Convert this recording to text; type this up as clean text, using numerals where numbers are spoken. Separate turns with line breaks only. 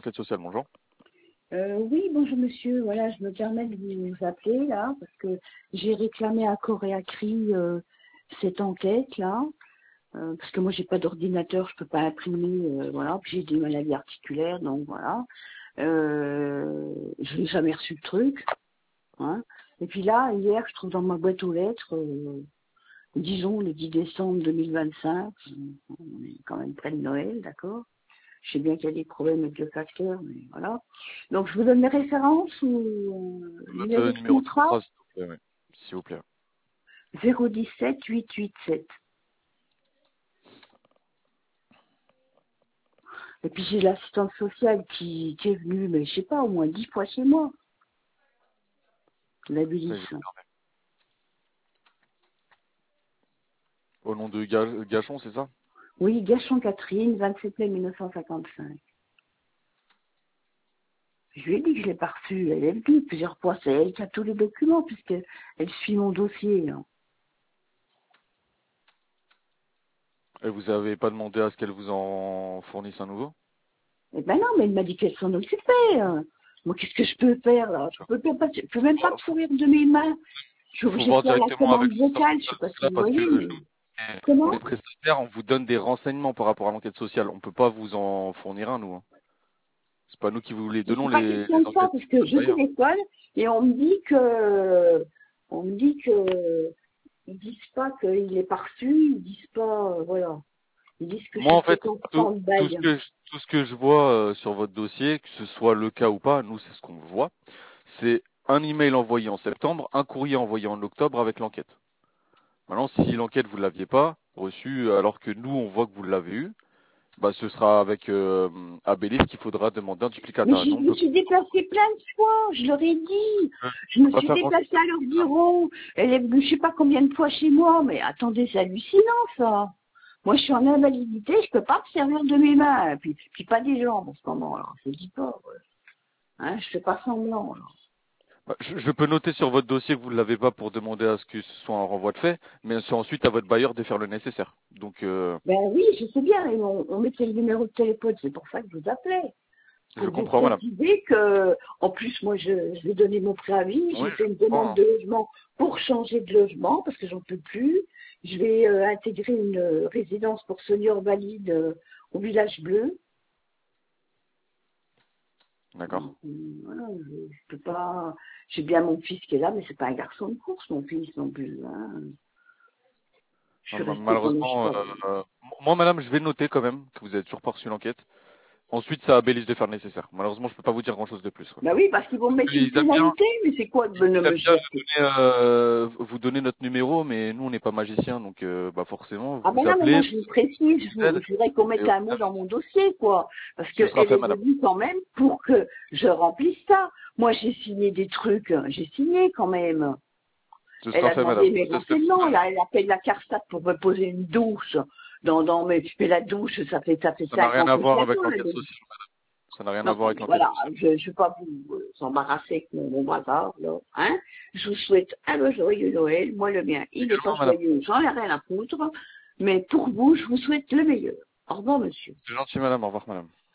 l'enquête sociale, bonjour.
Oui, bonjour monsieur. Voilà, je me permets de vous appeler là parce que j'ai réclamé à corps et à cri cette enquête là. Parce que moi j'ai pas d'ordinateur, je peux pas imprimer, voilà. Puis j'ai des maladies articulaires, donc voilà. Je n'ai jamais reçu le truc. Hein. Et puis là, hier, je trouve dans ma boîte aux lettres, disons le 10 décembre 2025, on est quand même près de Noël, d'accord. Je sais bien qu'il y a des problèmes avec le facteur, mais voilà. Donc, je vous donne les références ou
Votre
numéro de
numéro de
contrat
contrat, s'il vous plaît, oui. S'il vous plaît.
017 887. Et puis, j'ai l'assistante sociale qui est venue, mais je sais pas, au moins 10 fois chez moi. La
Ça,
Bélis.
j'ai regardé. Au nom de Gachon, c'est ça?
Oui, Gachon Catherine, 27 mai 1955. Je lui ai dit que je l'ai pas reçu. Elle est venue plusieurs fois. C'est elle qui a tous les documents, puisqu'elle suit mon dossier. Hein.
Et vous avez pas demandé à ce qu'elle vous en fournisse un nouveau?
Eh ben non, mais elle m'a dit qu'elle s'en occupait. Hein. Moi, qu'est-ce que je peux faire là? Je peux même pas me sourire de mes mains. Je suis
Faut
obligée de
voir
faire la
directement avec
commande
l'assistante
vocale. Je sais
sociale
pas
pour
si
cela,
vous
parce que
voyez, mais
nous, les
comment?
prestataires, on vous donne des renseignements par rapport à l'enquête sociale. On peut pas vous en fournir un, nous. Hein. C'est pas nous qui vous les
Mais
donnons,
c'est pas question
les
de ça,
enquêtes
parce que je
bailleurs.
téléphone et on me dit que ils disent pas qu'il est parti, ils disent pas, voilà. Ils disent que
Moi,
c'est
en fait,
50 bail.
tout ce que je vois sur votre dossier, que ce soit le cas ou pas, nous, c'est ce qu'on voit. C'est un email envoyé en septembre, un courrier envoyé en octobre avec l'enquête. Maintenant, si l'enquête vous l'aviez pas reçue, alors que nous, on voit que vous l'avez eu, bah, ce sera avec Abélis qu'il faudra demander un
Mais
duplicata.
je
Nous, on
me
peut
suis déplacée plein de fois, je leur ai dit. Je me
pas
suis
faire grand-chose.
déplacée à leur bureau. Elle est venue je sais pas combien de fois chez moi, mais attendez, c'est hallucinant ça. Moi, je suis en invalidité, je peux pas me servir de mes mains, puis pas des jambes en ce moment, alors je dis pas. Ouais. Hein, je fais pas semblant. Alors.
Bah, je peux noter sur votre dossier que vous ne l'avez pas pour demander à ce que ce soit un renvoi de fait, mais c'est ensuite à votre bailleur de faire le nécessaire. Donc,
Ben oui, je sais bien, et on mettait le numéro de téléphone, c'est pour ça que je vous appelais.
je
Pour vous
comprends, madame.
préciser que, en plus, moi, je vais donner mon préavis,
Oui,
j'ai
je
fait une
comprends.
demande
Hein.
de logement pour changer de logement, parce que j'en peux plus. Je vais intégrer une résidence pour seniors valides au Village Bleu.
D'accord.
Donc, voilà, je peux pas... J'ai bien mon fils qui est là, mais c'est pas un garçon de course, mon fils non plus. Hein. Je suis restée comme je sais
Malheureusement,
pas.
moi, madame, je vais noter quand même que vous avez toujours pas reçu l'enquête. Ensuite, c'est à Bélis de faire le nécessaire. Malheureusement, je peux pas vous dire grand-chose de plus. Quoi.
Ben oui, parce qu'ils vont me
Parce
mettre une
qu'ils aiment bien,
pénalité, mais c'est quoi de
ils
ne
aiment
me
bien
dire
vous donner notre numéro, mais nous, on n'est pas magiciens, donc bah forcément,
Ah ben
vous
non, mais moi
appelez,
je vous précise,
on vous aide,
je voudrais qu'on
et
mette
au
un mot
final,
dans mon dossier, quoi. Parce
ce sera
qu'elle
fait,
est
madame.
venue quand même pour que je remplisse ça. Moi j'ai signé des trucs, j'ai signé quand même.
Ce
Elle
sera
a
fait,
demandé
madame.
mes
Ça serait fou.
renseignements, là, elle appelle la CARSAT pour me poser une douche. Mais la douche, ça fait
Ça n'a
5
rien
ans
à
que je
voir avec
l'attends, la
l'enquête
douche.
sociale. Ça n'a rien à
Non,
voir avec l'enquête
voilà,
sociale.
je ne vais pas vous s'embarrasser avec mon bazar, là, hein. Je vous souhaite un joyeux Noël. Moi, le mien, il n'est pas
Également, madame.
joyeux, j'en ai rien à foutre. Mais pour vous, je vous souhaite le meilleur. Au revoir, monsieur.
C'est gentil, madame. Au revoir, madame.